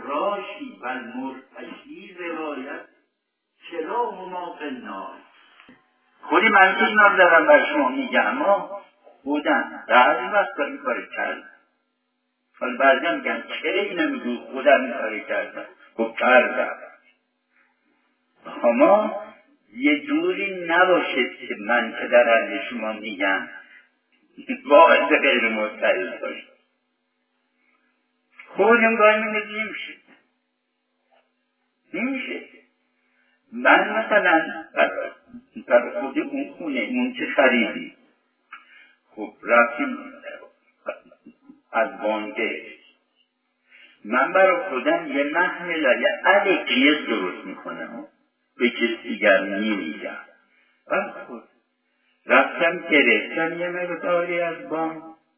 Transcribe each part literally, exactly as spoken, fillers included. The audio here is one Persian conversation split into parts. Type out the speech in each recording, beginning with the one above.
فراشی و المرتشی روایت چرا هما فی النار. خودی من که اینا دارم بر شما میگم، اما بودن بعضی وقت این کار کردن. حالا بعضی هم میگن چرا اینو میگو خودم این کار کردن؟ خب کردم. اما یه جوری نباشید که من که در حد شما میگم باعث غیر مستعد باشه. خودم باید میگه نمیشه نمیشه. من مثلا در خود اون خونه اون که خریدی، خب رفتیم از بانکه من برای خودم یه محمله یه علیقیه درست میکنم به کسی دیگر نمیگم. من خود رفتم گرفتم یه مقداری از بانک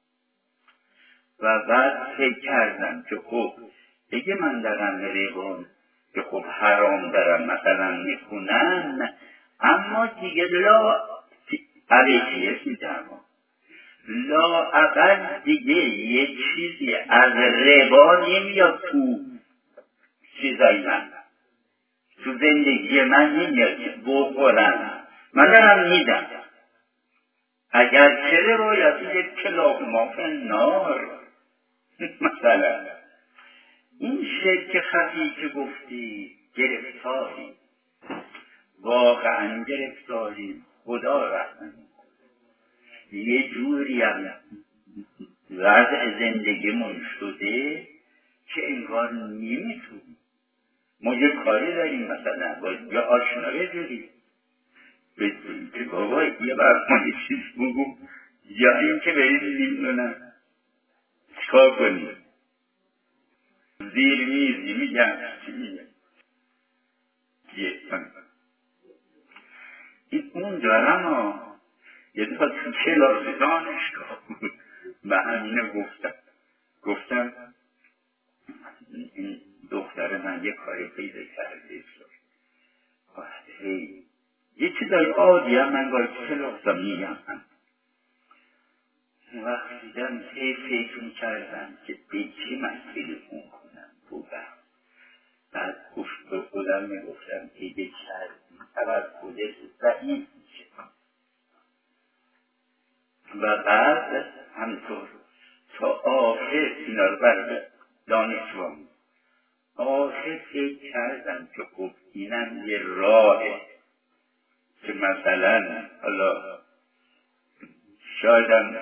و بعد فکر کردم که خب اگه من دارم ریبان که خب حرام دارم مثلا میخونن، اما دیگه لا علیقیه میدم لا اقل دیگه یه چیزی از ربا نمیاد تو چیزای من، تو زندگی من نمیاد که بخورم. من دارم میدم اگر چه روایتی یک کلاف ما فی النار. مثلا این شرک خفی که گفتی گرفتاری، واقعا گرفتاری، خدا رحمت یه جوری هم وضع زندگیمون شده که انگار نمیتونیم. ما یه کاری داریم مثلا باید یه آشنا بگیریم بگیریم که بابا یه برمان چیز بگو یا این که برید نمیدونم چکار کنیم زیر میزی میگم چی میگم یه این اون دارم ها یه دفعه تو کلاس دانشگاه بود و همینه گفتم گفتم این دختر من یه کاری پیدا کرده هی یه چیزای عادی هم من باید کلاس میگم وقت دیدم هی فکر میکردم که به چی من تلفن کنم بودم. بعد گفت به خودم میگفتم ای به کردی توسط ضعیف میشه و بعد همطور تا آخر اینا رو برده دانشوام آخر فکر کردم که خب اینم یه راهه که مثلا حالا شایدم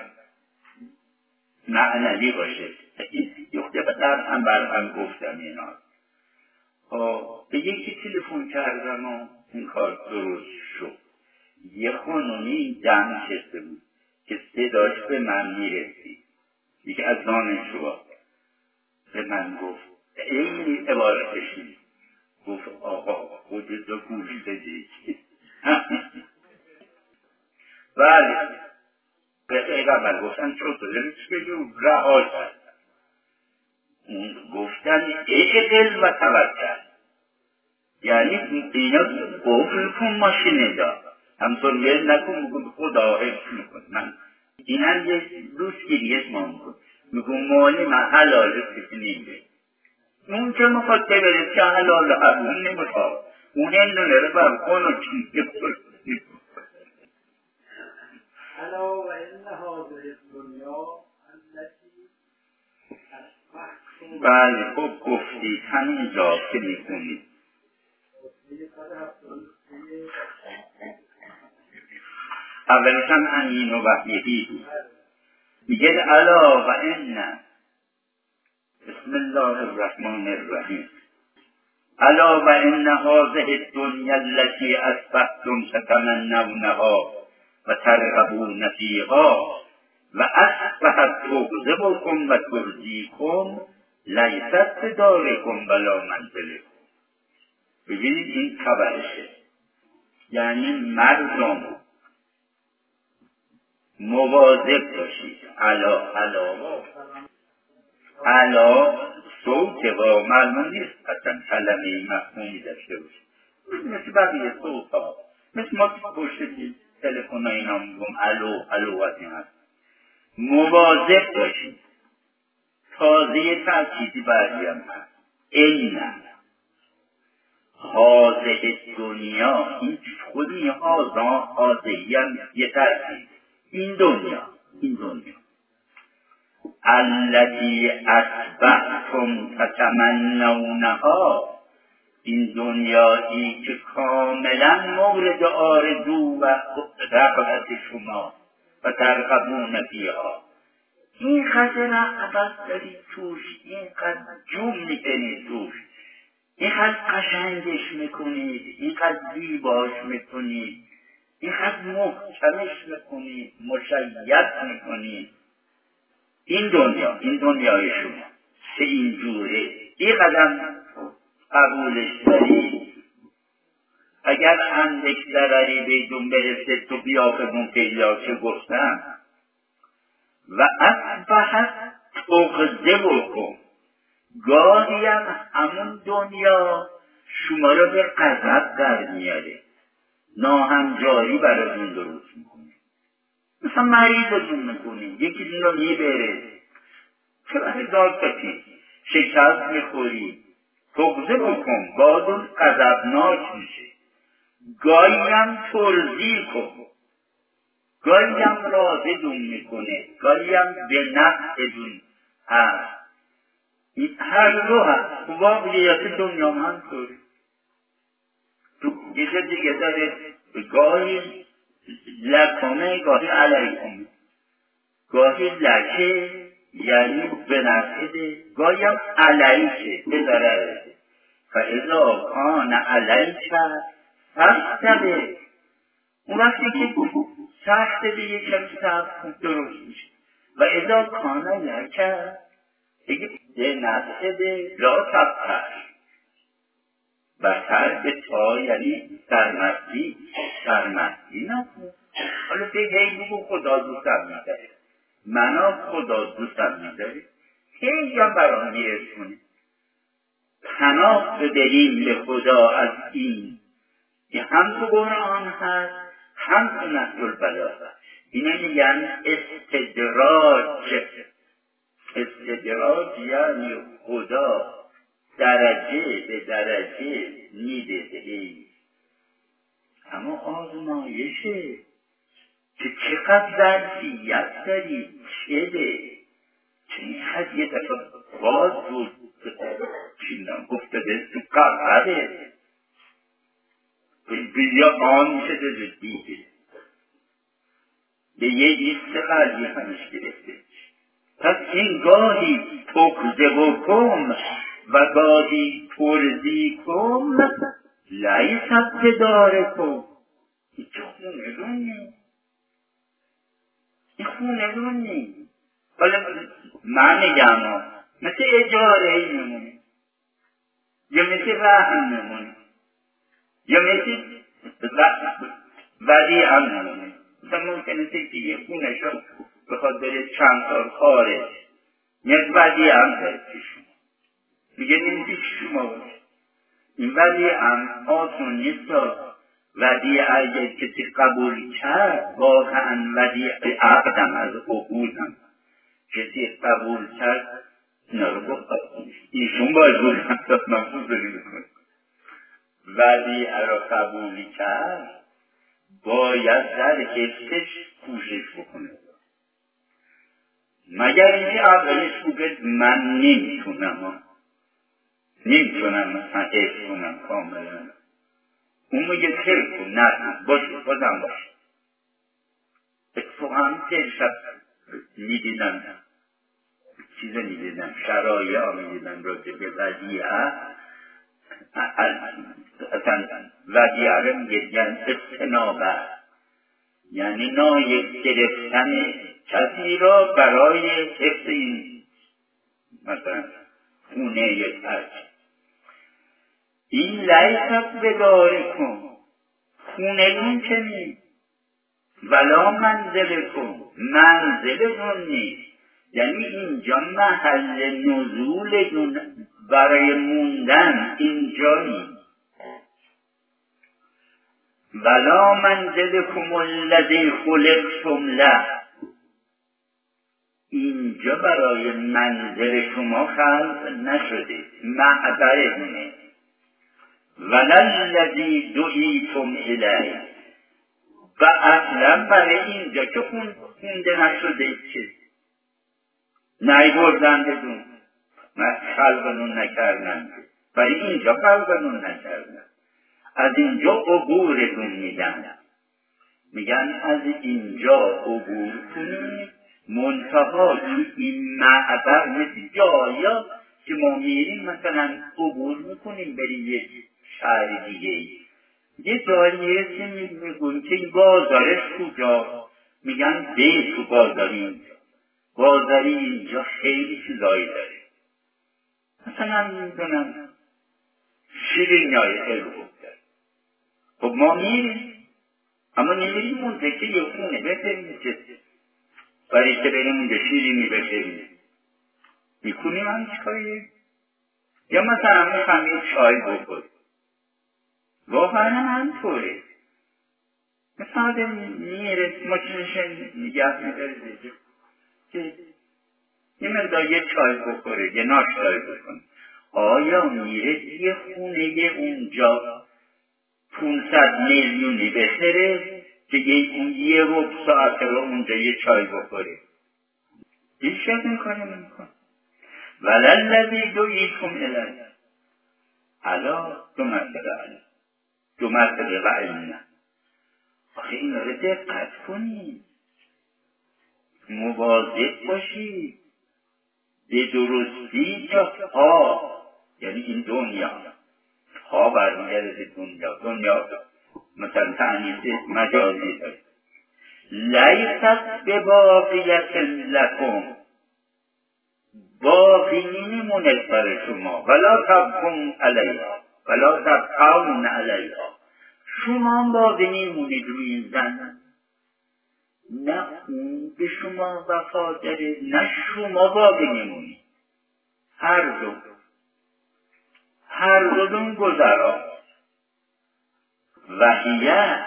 معنوی باشه. یخته بدر هم بر هم گفتم اینا به یکی تلفن کردم و این کار درست شد. یه خانومی دم نشسته بود که صداش به من میرسید، یکی از دانشجوها به من گفت این عبارتش نیست، گفت آقا خودتو گوش بدی. بله به پیغمبر گفتن چون تو دلش بجو رها کرد گفتن ایک دل و توکل، یعنی اینا قفل کن ماشینه دا همطور میل نکن بگو خدا حفظ میکن. من این هم یه روز گریت ما میکن میگو مالی من حلاله کسی نیمده اون که مخواد ببرد که حلال اون نمیخواد اون هندونه رو برکن و چیزی بکن. الا و ان هذه الدنیا التي اصبحتم. بله خوب گفتید همینجا که میخونید اولش هم امین و وحیدی بود میگه الا و ان بسم الله الرحمن الرحیم الا و ان هذه الدنیا التي اصبحتم تتمنونها و ترغبون فیها و اصبحت تغضبکم و ترضیکم لیست بدارکم ولا منزلکم. ببینید این خبرشه، یعنی مردم مواظب باشید. علا علا علا صوت با معلوم نیست اصلا کلمه مفهومی داشته باشید مثل بقیه صوت ها، مثل ما پشت تلفن ها اینا میگم الو الو از این هست. مواظب باشید. تازه تأکیدی بعدی هم هست این حاضر دنیا، این خود این حاضر حاضری هم یه ترسید. این دنیا این دنیا الذی اصبحتم تتمنونها، این دنیایی که کاملا مورد آرزو و رغبت شما و ترغبون فیها، این قدر رغبت دارید توش، این قدر جون میکنید توش، این قدر قشنگش میکنید، این قدر زیباش میکنید، این قدر محکمش میکنید، مشید میکنید. این دنیا این دنیای شما که اینجوره، این قدم قبولش دارید. اگر اندک ضرری بیدون برسه تو بیاقبون پیدا که گفتم و اصبحت تغضه بکن، گاهی هم همون دنیا شما را به غضب در میاره، ناهمجاری براتون درست میکنه. مثلا مریضتون میکنه، یکی دون رو میبره، چه وقتی دار کسی شکست میخوری، تغضه بکن، بازون غضبناک میشه. گاهی هم ترضی کن، گاهی هم راضیتون میکنه، گاهی هم به نفعتون هست. هر دو هست. واقعیت دنیا هم طوری. تو یه دیگه داره گاهی لکمه، گاهی علیکمه، گاهی لکه یعنی به نفعه، گاهی هم علیکه به ضرره. فاذا کان علیکه فاستبر، اون وقتی که سخت دیگه کمی سخت درست میشه. و اذا کان لکه دیگه به نفعه لا تبتر، بطر به تا یعنی سرمستی، سرمستی نکن. حالا دیگه هی بگو خدا دوستم میداره، منا خدا دوستم میداره، هی هم برام میرسونه. پناه بدهیم به خدا از این که هم تو قرآن هست هم تو نهج البلاغه. اینه میگن استدراج. استدراج یعنی خدا درجه به درجه میدهی، اما آزمایشه که چقدر ظرفیت داری، چه ده چه این حد یه دفعه باز بود چیندم گفتده تو قرقره بیا آن میشه ده دیگه به یه ایست قلبی همش گرفته. پس این گاهی تکزه بکن و گاهی ترزی کن، لیست بداره کن. این چه خونه رونی، این خونه رونی. حالا من میگم مثل اجاره ای میمونه، یا مثل رحم میمونه، یا مثل ودی هم میمونه. مثلا ممکنه که یه خونه شد بخواد بره چند سال خارج، یک ودی هم داره پیشون میگه این پیش شما باشه. این ودی هم آسون نیست. ودی اگه کسی قبول کرد، واقعا ودی عقدم از عقودم کسی قبول کرد، اینا رو گفت ایشون باید بودن تا نفوذ میکنه. ودی را قبول کرد باید در حفظش کوشش بکنه، مگر اینکه اولش بگه من نمیتونم نمیتونم مثلا حفظ کنم کاملا، اون میگه خیلی کن نه باشه بازم باشه. اتفاقا که شب میدیدم چیزه میدیدم شرایع ها میدیدم راجع به ودیعه، اصلا ودیعه رو میگن استنابه، یعنی نایب گرفتن کسی را برای حفظ این مثلا خونه یک ترک. این لیست بداره کن، خونه اون که نیست، ولا منزل کن، منزل اون نیست، یعنی اینجا محل نزول برای موندن اینجا نیست. ولا منزلکم الذی خلقتم له، اینجا برای منزل شما خلق نشده، معبرمونه. وللذی دعیتم الیه، و اصلا برای اینجا که خونده نشده که نیبردن بدون خلقنون نکردن، برای اینجا خلقنون نکردن، از اینجا عبورتون میدن. میگن از اینجا عبور کنید، منتها تو این معبر مثل جایا که ما میریم مثلا عبور میکنیم بریم یک شهر دیگه، یه جایی میرسیم میگون که این بازارش کجا، میگن ده تو بازاری اینجا، بازاری اینجا خیلی چیزایی داره، مثلا میدونم شیرینی های خیلی خوب داره. خب ما میریم اما نمیریم اونجا که یه خونه بخریم که برای که بریم اونجا شیرینی بخریم، میکنیم هم چیکاریه؟ یا مثلا میخوام یه چای بخوریم، واقعا همطوره، مثلا آدم میره ماشینش نگه میداره که یه مقدار یه چای بخوره، یه ناشتایی بکنه. آیا میره یه خونه یه اونجا پونصد میلیونی بخره که یه ربع ساعت رو اونجا یه چای بخوره؟ هیچ شد این کاری نمی‌کنه. وللذی دعیتم الیه، الا دو مرتبه دو مرتبه و علمه. آخه این رو دقت کنید، مواظب باشید به درستی که ها، یعنی این دنیا، ها برمیگرده به دنیا، دنیا مثلا تعنیت مجازی داره. لیست به باقیت لکم، باقی نمیمونه برای شما، ولا تبقون علیها ولا تبقون علیها، شما باقی نمیمونید روی این زن، نه اون به شما وفا داره نه شما باقی نمیمونید، هر دو هر دو دون گذرا. وحیه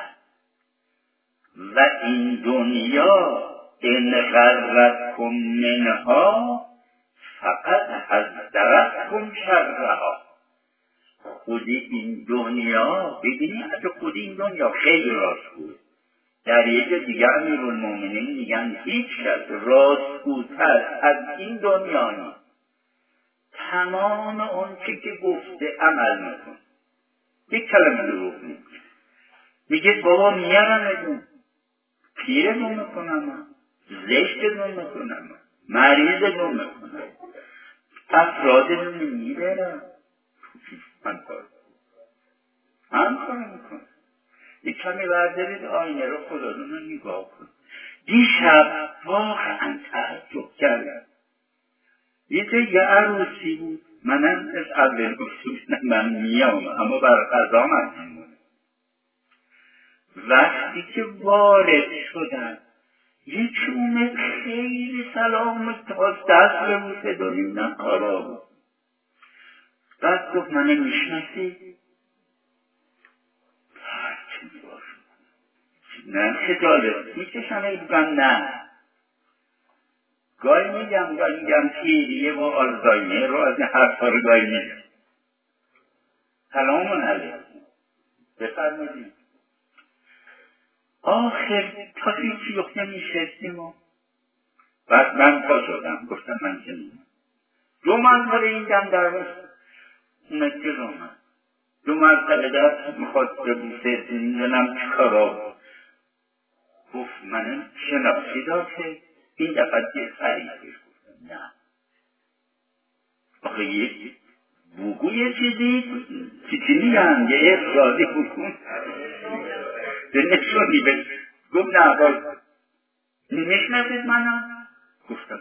و این دنیا ان غرتکم منها فقط حذرتکم شرها، خود این دنیا ببینید، حتی خود این دنیا خیلی راستگوه. در یک دیگر امیرالمومنین میگن هیچ کس راستگوتر از این دنیا نیست، تمام اون چه که گفته عمل میکن، یک کلمه دروغ میگه، میگه بابا میارم ادون پیرتون میکنم، زشتتون میکنم، مریضتون میکنم، افرادتون میبرم، هم کار هم کار میکنم. یک کمی بردارید آینه رو خودتون رو نگاه کن. دیشب واقعا تعجب کردم، یه جای یه عروسی بود، منم از اول گفتم من میام اما بر قضا من میمونه. وقتی که وارد شدن یکی اومد خیلی سلام تا دست ببوسه داریم نه کارا بود. بعد گفت منو میشناسی؟ چی باش نه خجالت میکشم بگم نه، گاهی میگم گاهی میگم پیریه و آلزایمر رو از این حرفا رو گاهی میگم. سلامون علیکم بفرمایید. آخر تا هیچی یخته میشستیم و بعد من پا شدم گفتم من که نیم دو مرتبه این دم در بست اومد که رو من دو مرتبه در میخواد ببوسه میدونم چه کارا بود. گفت من شناسی داشته این دفعه یه خریدش. گفتم نه آخه یه بگو یه چیزی چیزی میگم یه افرادی بکن به نشونی بگم. گفت نه باز نشنفید منم؟ گفتم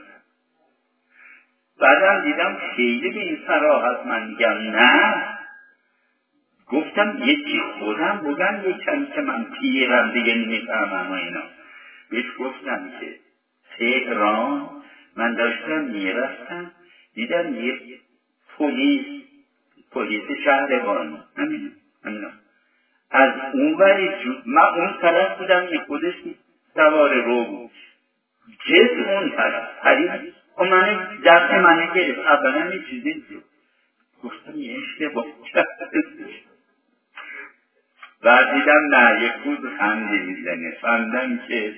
بعدم دیدم خیلی به این صراحت من میگم نه. گفتم یکی خودم بودم یه کمی که من پیرم دیگه نمیفهمم و اینا. بهش گفتم که تهران من داشتم میرفتم دیدم یه پلیس پلیس شهربانی همین همین از اون وری من اون طرف بودم یه خودش سوار رو بود جسم اون طرف پرید و من دست منه گرفت. اولا یه چیزی بود گفتم یه اشتباه کرده. بعد دیدم نه یک بود خنده میزنه. فهمیدم که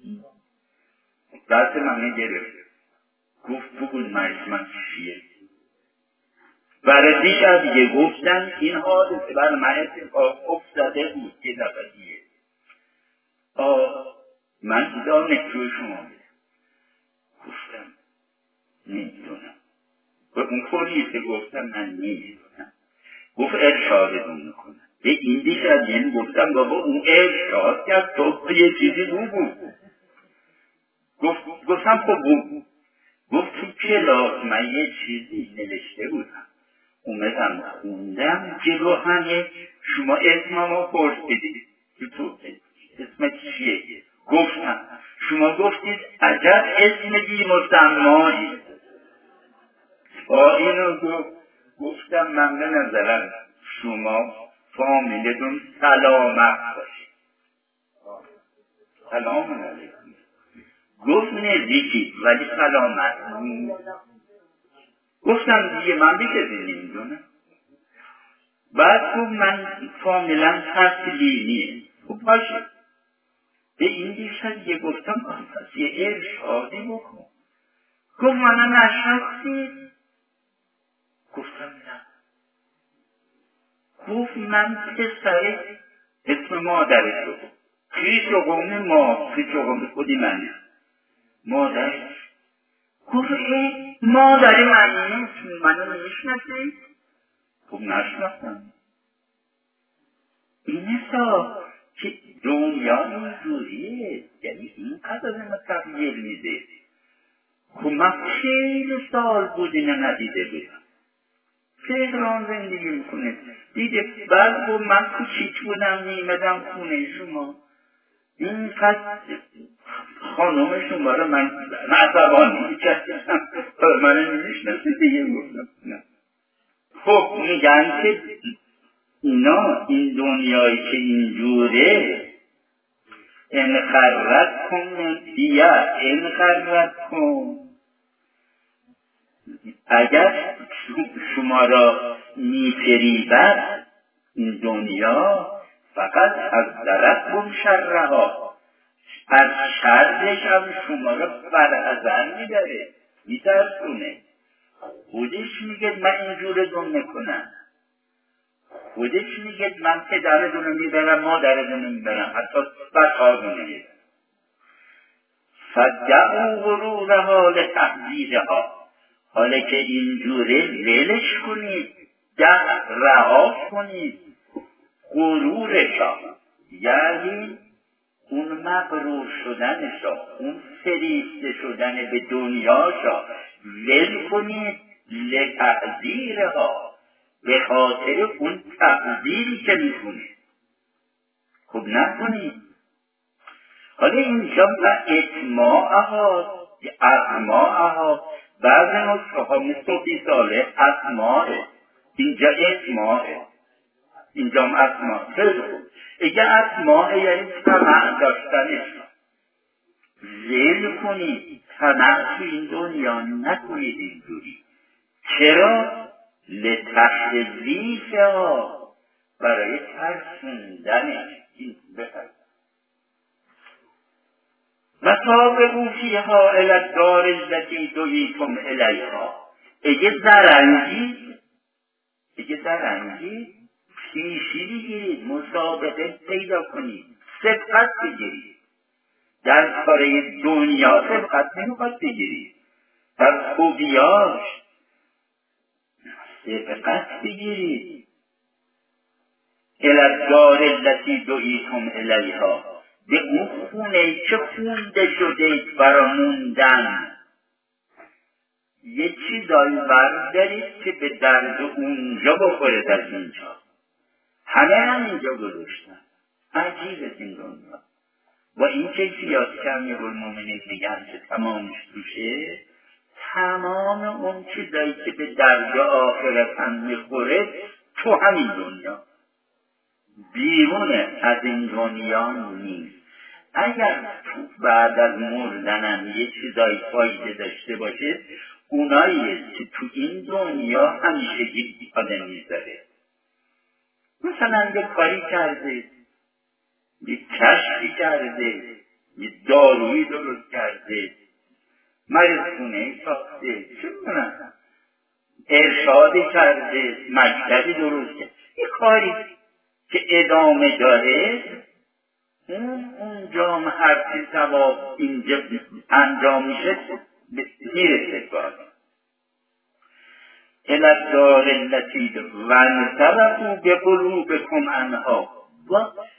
دست منه گرفت. گفت بگون من چیه؟ برای دیگر دیگه گفتن این حادثه بر من اتفاق افتاده بود که دفعیه. آه من دیدم نکروی شما بودم. گفتم نمیدونم. به اون پولیسه گفتم من نمیدونم. گفت ارشادتون میکنم. به این دیگر دیگه گفتم بابا اون ارشاد کرد تو یه چیزی بود بود. گفت گفتم خب بود. گفت تو کلاس من یه چیزی نوشته بودم. اومدم خوندم جلو همه شما اسممو پرسیدید که تو اسمت چیه؟ گفتم شما گفتید عجب اسم بی مسمایی. با اینو گفتم من به نظرم شما فامیلتون سلامت باشید. سلام علیکم. گفت نزدیکی ولی سلامت. گفتم دیگه من بیشه نمیدونم. بعد گفت من کاملا تسلیمیه. خب باشه. به این دیشتر دیگه گفتم پس یه ارشادی بکن. گفت منو نشناختید؟ گفتم نه. گفت من پسر اسم مادرش رو خیش و قوم ما خیش و قوم خودی منه مادرش. گفت ای مادر من منو نمیشناسید؟ خب نشناختم. این حساب که دنیا اینجوریه، یعنی این قدر ما تغییر میده. خب من خیلی سال بود اینو ندیده بودم. تهران زندگی میکنه دیده. بعد با من کوچیک بودم میمدم خونه شما اینقدر خانوم شما رو من عصبانی کردم منو نمیشناسی دیگه. گفتم خب میگن که اینا این دنیایی که اینجوره ان خرت کن بیا ان خرت کن. اگر شما را میفریبد این دنیا فقط از درد گم شرها، از شرش هم شما را برحضر میداره میترسونه. خودش میگه من اینجور دون نکنم. خودش میگه من پدرتون رو میبرم مادرتون رو میبرم حتی بچه‌هاتون رو میبرم. فدعوا غرورها لتحذیرها. حالا که اینجوره ولش کنید، ده رها کنید غرورشا، یعنی اون مغرور شدنشا، اون فریفته شدن به دنیاشا ول کنید. لتحذیرها به خاطر اون تحذیری که میکنه. خب نکنید. حالا اینجا و اطماعها اطماعها بعضی نسخه ها مثل بی ساله اطماعه، اینجا اطماعه، اینجا هم اطماع. خیلی خوب. اگه اطماعه یعنی طمع داشتنش ذل کنید. طمع تو این دنیا نکنید اینجوری. چرا؟ لتخویفها، برای ترسوندنش. این بفرد و سابقوا فیها الی الدار التي دعیتم الیها. اگه زرنگی اگه زرنگی پیشی بگیرید، مسابقه پیدا کنید، سبقت بگیرید. در کاره دنیا سبقت نمیخواد بگیرید، در خوبیاش سبقت بگیرید. الی الدار التي دعیتم الیها، به اون خونه که خونده شده براموندن. یه چیزایی بردارید که به درد اونجا بخورد از اینجا. همه هم اینجا گذاشتن. عجیبه این دنیا. با این کیفیات که امیرالمومنین میگن که تمامش توشه، تمام اون چیزایی که به درد آخرت هم میخوره تو همین دنیا، بیرون از این دنیا نیست. اگر بعد از مردنم یه چیزایی فایده داشته باشه، اونایی که تو این دنیا همیشگی آدم میذاره. مثلا یه کاری کرده، یه کشفی کرده، یه دارویی درست کرده، مریض خونه ساخته، چه می‌دونم، ارشادی کرده، مکتبی درست کرده، یه کاری که ادامه داره، اون اونجا هر چی ثواب اینجا انجام میشه میرسه کار. الادار التي وانصرفوا بقلوبكم عنها، و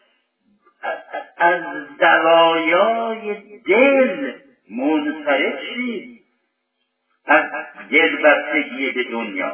از دوایای دل منصرف شید، از دلبستگی به دنیا،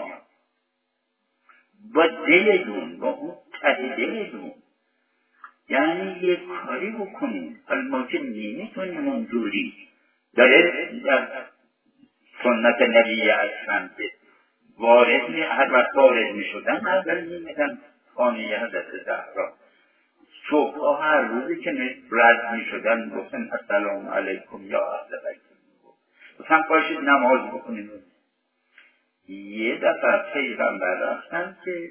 با دلتون، با اون ته دلتون. یعنی یک کاری بکنید. حالا ما که نمیتونیم اونجوری، داره در سنت نبی اکرم که وارد می هر وقت وارد می شدن اول میمیدن خانه حضرت زهرا. صبحها هر روزی که رد می شدن گفتن السلام علیکم یا اهل بیت، گفتن پاشید نماز بکنید. یه دفعه پیغمبر رفتن که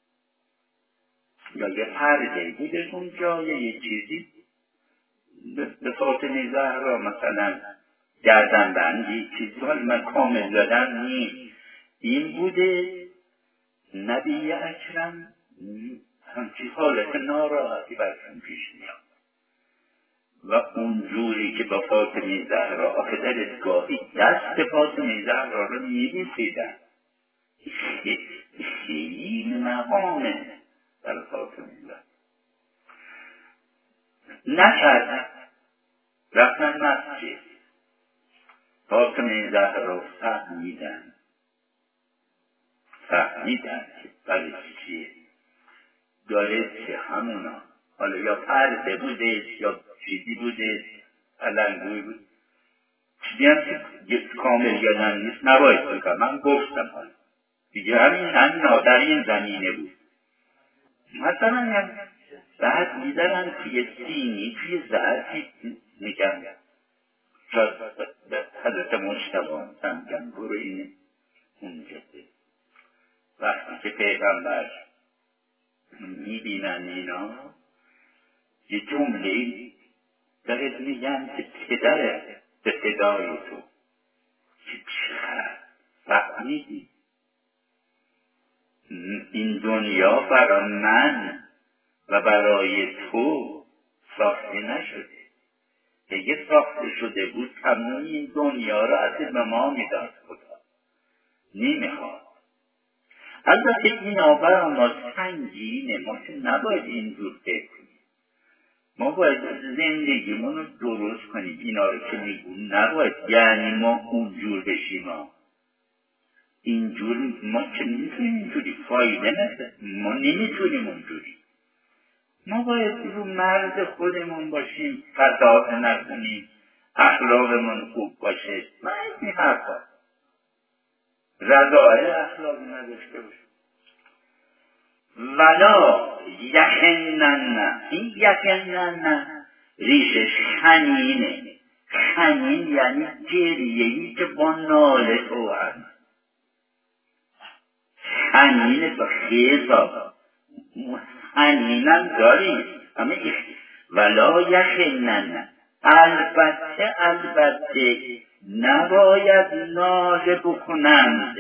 یا یه پرده بودش اونجا یا یه چیزی به فاطمه زهرا مثلا گردن بندی چیزی، حالا من کامل دادم نیست، این بوده نبی اکرم همچی حالت ناراحتی برشون پیش میاد و اونجوری که با فاطمه زهرا آخه در ازگاهی دست فاطمه زهرا رو میبیسیدن، خیلی مقامه در فاطمه زهرا نکردن. رفتن مسجد، فاطمه زهرا فهمیدن فهمیدن که برای چیه داره، که همونا حالا یا پرده بوده یا چیزی بوده، علنگوی بود، چیزی هم که کامل یادم نیست نباید بکنم، من گفتم حالا دیگه همین همین در این زمینه بود. مثلا بعد میدارن توی سینی توی ظرفی میگن شاید حضرت مجتبی سمگن برو این اونجا ده. وقتی که پیغمبر میبینن اینا یه جمله دارد میگن که پدره به پدای تو که چقدر فهمیدی این دنیا برای من و برای تو ساخته نشده، اگه ساخته شده بود تمام این دنیا را اصلا به ما میداد خدا، نمیخواد. البته این آبر ما سنگینه، ما که نباید اینجور فکر کنیم، ما باید زندگیمون رو درست کنیم. اینا رو که میگون نباید یعنی ما اونجور بشیم، ما اینجور ما که نمیتونیم اینجوری فایده نده، ما نمیتونیم اونجوری، ما باید رو مرد خودمون باشیم، فضاحت نکنیم، اخلاقمون خوب باشه، من این حرفا رضایل اخلاقی نداشته باشیم. ولا یخنن، این یخنن ریشش خنینه، خنین یعنی گریهی که با ناله تو هست، خنینه با خیزا خنینم داریم همه ایخ. ولا یخنن، البته البته نباید ناله بکنند،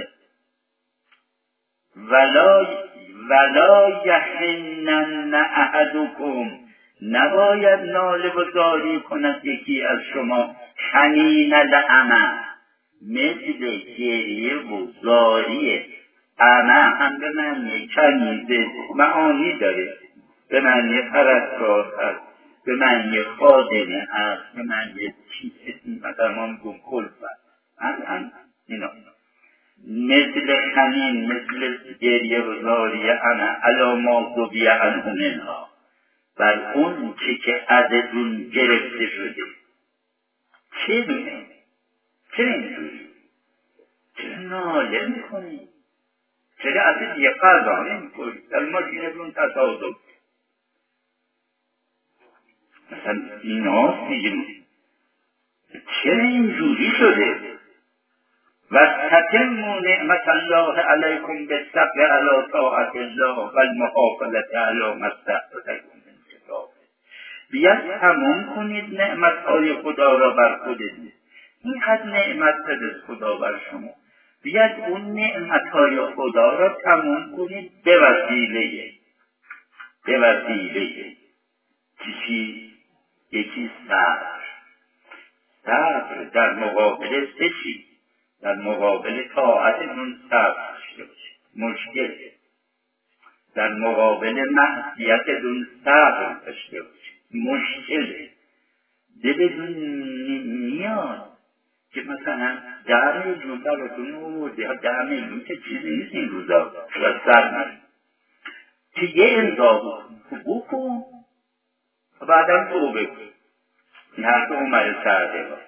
ولا ولا یحنن احدکم، نباید ناله و زاری کند یکی از شما، حنین العمى، مثل گریه و زاری عمى هم به معنی کنیزه معانی داره، به معنی پرستار هست، به معنی خادمه هست، به معنی چیزی مدرمان گم کلفت هم اینا، مثل خنین، مثل گریه و زاری انا علا ما ذبیح عنه منها، بر اون چه که ازتون گرفته شده. چه میگه؟ چرا اینجوری؟ چرا ناله میکنی؟ چرا از دیگه قضا نمیکنی؟ در ما دینتون تصادم. مثلا اینا دیگه چرا اینجوری شده؟ و تتموا نعمت الله علیکم بالصبر علی طاعت الله و المحافظة علی ما استحببتم من کتابه. بیاد تمام کنید نعمتهای خدا را بر خودتون. اینقدر نعمت داده خدا بر شما، بیاد اون نعمتهای خدا را تمام کنید به وسیله به وسیله چیزی یکی صبر. صبر در مقابل سه چیز، در مقابل طاعتتون صبر داشته باشید، مشکل. در مقابل معصیتتون صبر داشته باشید، مشکل. دلتون میاد که مثلا ده میلیون براتون آورده، یا ده میلیون که چیزی نیست این روزا، و سر نرید که یه امضا بکن و بعدم توبه کن. این حرف عمر سعده ها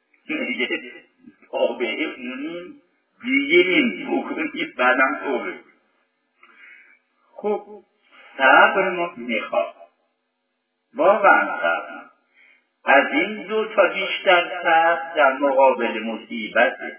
تابعه اونیم دیگرین بکنید بعدم توبه کن. خب صبر ما میخواد، واقعا صبر. از این دو تا بیشتر صبر در مقابل مصیبته.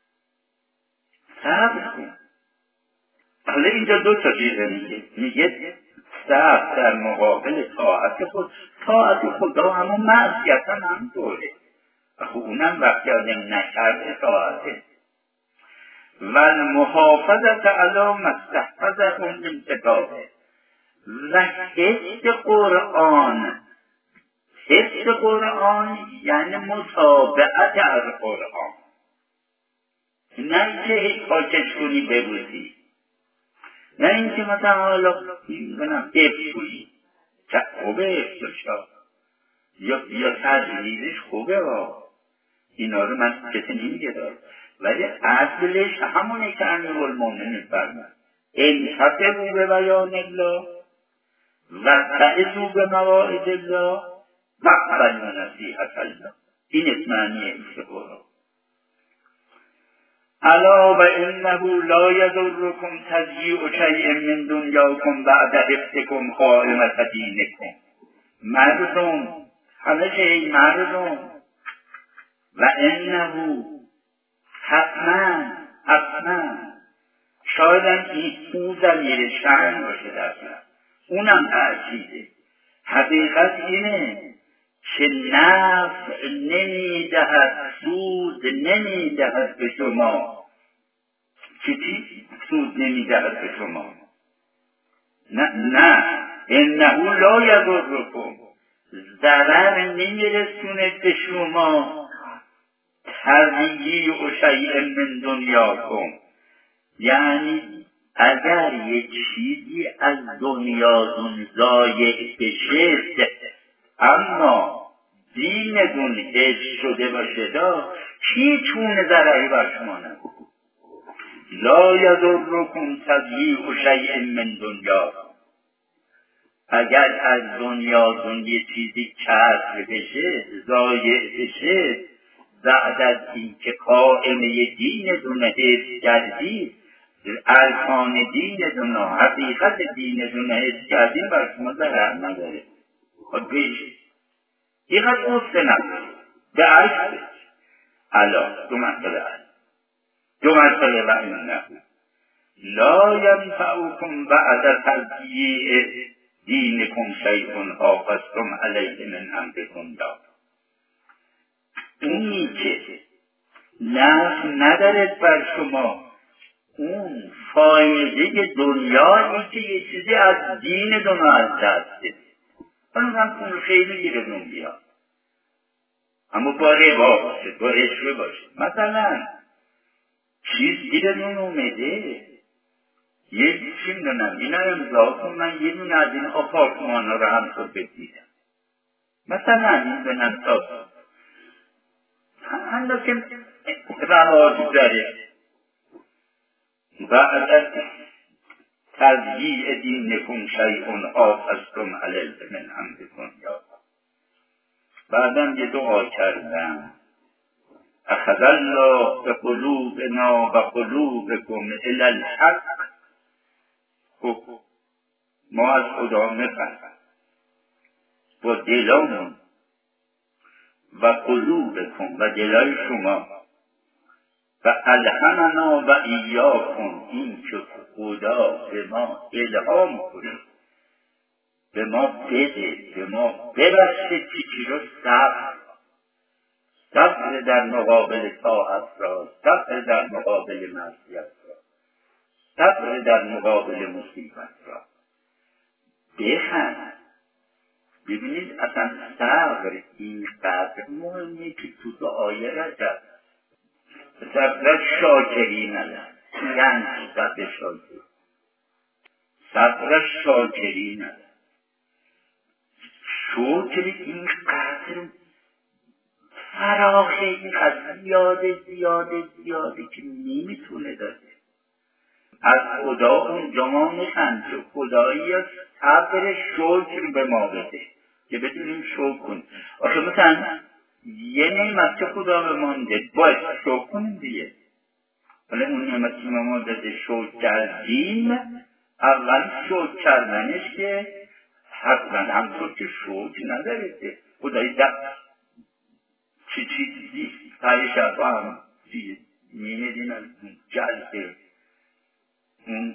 صبر کن. حالا اینجا دو تا چیزه میگه، میگه صبر در مقابل طاعت خود. طاعت خدا همون معصیت هم همطوره، خب اونم وقتی آدم نکرده طاعته. و المحافظت علی ما استحفظه من کتابه. و حفظ قرآن، حفظ قرآن یعنی مطابقت از قرآن، نه که پاکش کنی ببوزی، نه اینکه مثلا حالا بگم حفظ کنی. خوبه حفظش ها یا یا تجویزش خوبه ها، اینا رو من کسی نمیگه دار، ولی اصلش همونه که امیرالمومنین میفرماید انتفعوا به بیان الله و تعظوا به مواعظ الله و اقبلوا نصیحت الله. این اسم معنی حفظ قرآن. الا و انه لا یضرکم تضییع شیء من دنیاکم بعد حفظکم قائمة دینکم. مردم، همه چیز مردم. و انه حتما حتما شاید این او ضمیر شأن باشه در اصل، اونم تأکیده. حقیقت اینه که نفع نمیدهد، سود نمیدهد به شما. که چی؟ سود نمیدهد به شما. نه نه انه لا یضرکم، ضرر نمیرسونه به شما. تضییع شیء من دنیاکم یعنی اگر یک چیزی از دنیاتون ضایع بشه، اما دینتون حفظ شده باشه، دا هیچ گونه ضرری بر شما نکنه. لا یضرکم تضییع شیء من دنیاکم. اگر از دنیاتون یه چیزی کسر بشه، ضایع بشه، بعد از اینکه قائمه دینتون حفظ کردید، ارکان دینتون و حقیقت دینتون حفظ کردید، بر شما ضرر نداره. خود بیشید اینقدر افته نداره. به عکسش الا دو مسئله هست، دو مسئله و اینه لا ینفعکم بعد تضییع دینکم شیء حافظتم علیه من امرکم دار. اونی که نفع ندارد بر شما، اون فایده دنیایی که یه چیزی از دین دنیا از دست بدید. حالا هم اون خیلی گیرتون بیاد، اما با ربا باشه، با رشوه باشه. مثلا چیز گیرتون اومده، یه چی میدونم اینا امضا کن، من یه دونه از این آپارتمان ها رو هم خود بدیدم، مثلا میدونم تا هم که رواج داره. بعد از تضییع دینکم شیء حافظتم علیه من امرکم یا بعدم یه دعا کردم اخذ الله به قلوبنا و قلوبکم الی الحق. خب ما از خدا میخوایم با دلامون و قلوبکم و دلای شما و الهمنا و ایاکم، این که خدا به ما الهام کنه، به ما بده، به ما ببخشه چیزی رو صبر صبر در مقابل طاعت را، صبر در مقابل معصیت را، صبر در مقابل مصیبت را. بخند. ببینید اصلا صبر اینقدر مهمه که تو دعای رجب صبر شاکرین است. یعنی صبر شاکرین، صبر شاکرین است. شکر اینقدر فراخه، اینقدر زیاده زیاده زیاده که نمیتونه داده. از خدا اونجا ما میخند که خدایی از صبر شکر به ما بده که بتونیم شکر کنیم. آخه مثلا یه نعمت که خدا به ما میده باید شکر کنیم دیگه. ولی اون نعمت که ما داده شکر کردیم، اول شکر کردنش که حتما همطور که شکر نداره خدایی در چی چیزی پریشت هم میمیدین از جلسه اون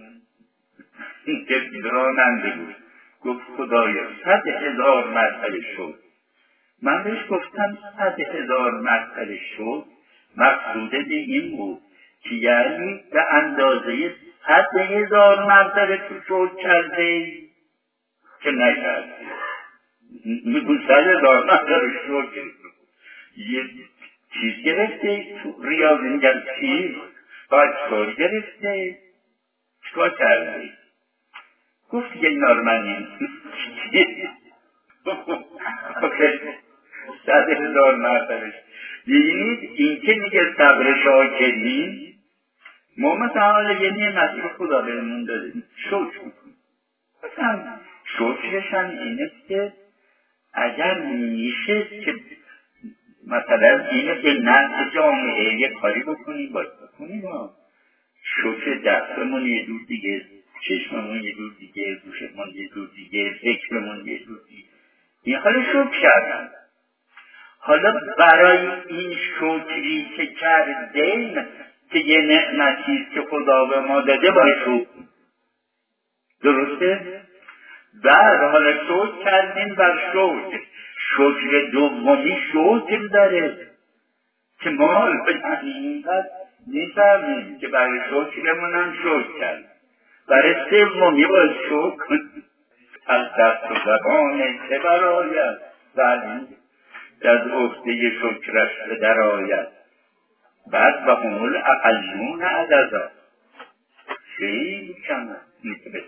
راننده بود، گفت خدایا صد هزار مرتبه شد. من بهش گفتم صد هزار مرتبه شد مقصود این بود که یعنی به اندازه صد هزار مرتبه تو شد کرده که نکرده. میگو صد هزار مرتبه شد یه چیز گرفته تو ریاضی میگن چیز باید کار گرفته چکار کرده؟ گفت که اینا رو من این صد هزار مرتبه. ببینید این که میگه صبر شاکرین، ما مثلا حالا یه نعمتی رو خدا بهمون داده شکر میکنیم. مثلا شکرش هم اینه که اگر میشه که مثلا اینه که نفع جامعه یه کاری بکنیم باید بکنیم. شکر دستمون یه دور دیگه، چشممون یه دور دیگه، گوشمون یه دور دیگه، فکرمون یه دور دیگه. این حالا شکر کردن. حالا برای این شکری که کردیم که یه نعمتی که خدا به ما داده باید شکر. درسته؟ بعد حالا شکر کردیم بر شکر. شکر دومی شکر داره که ما یعنی اینقدر نیفهمیم که برای شکرمون هم شکر کرد. برای سومی باید شکر کنیم. از دست و زبان چه برآید ولی از عهده شکرش به در آید. بعد و هم الاقلون عددا خیلی کم میتونه.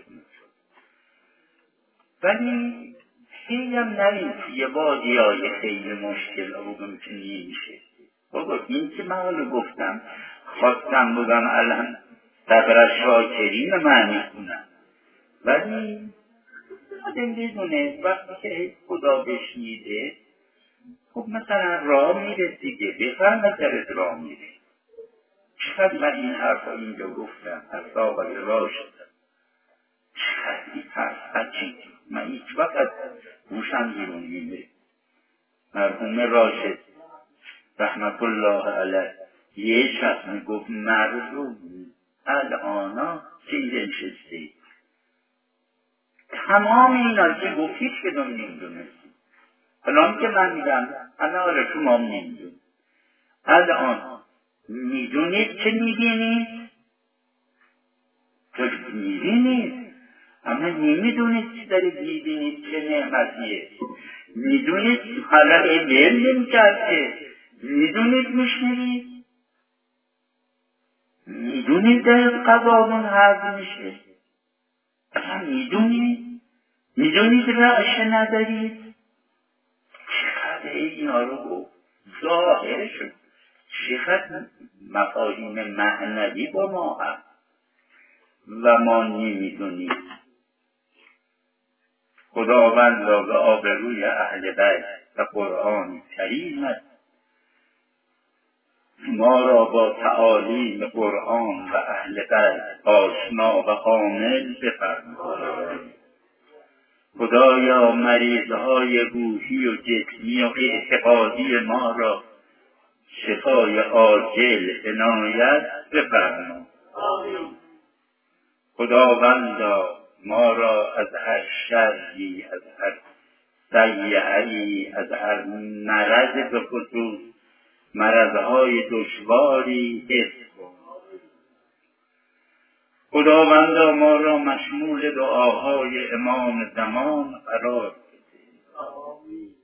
ولی خیلی هم نریم توی وادی های خیلی مشکل ها بگم که نمیشه. بابا این که من حالا گفتم خواستم بگم الان صبر شاکرین معنی کنم، ولی آدم بدونه وقتی که خدا بشنیده خب مثلا راه میره دیگه، بفرمه درت راه میره. چقدر من این حرفا اینجا گفتم از صاحب راه شدم، چقدر این حرف عجیب من هیچ وقت گوشم بیرون میره. مرحوم راشد رحمت الله علیه یه شخص میگفت مردم الانا که اینجا نشسته تمام اینا که گفتید که دم نمیدونستی. الان که من میگم الان آره شما هم نمیدون. الان میدونید که میبینید تو میبینید اما نمیدونید که دارید میبینید چه نعمتیه. میدونید حالا علم نمیکرده، میدونید میشنوید، میدونید در قضامون حرف میشه، اصلا میدونید میدونید رأش ندارید. چقدر اینا رو گفت ظاهرشون چقدر مفاهیم معنوی با ما هم و ما نمیدونیم. خداوند را به آبروی اهل بیت و قرآن کریم است ما را با تعالیم قرآن و اهل بیت آشنا و عامل بفرمایید. خدایا مریضهای روحی و جسمی و اعتقادی ما را شفای عاجل عنایت بفرما. خداوندا ما را از هر شری، از هر سیئه‌ای، از هر مرض به خصوص مرضهای دشواری حفظ کن. خداوندا ما را مشمول دعاهای امام زمان قرار بده.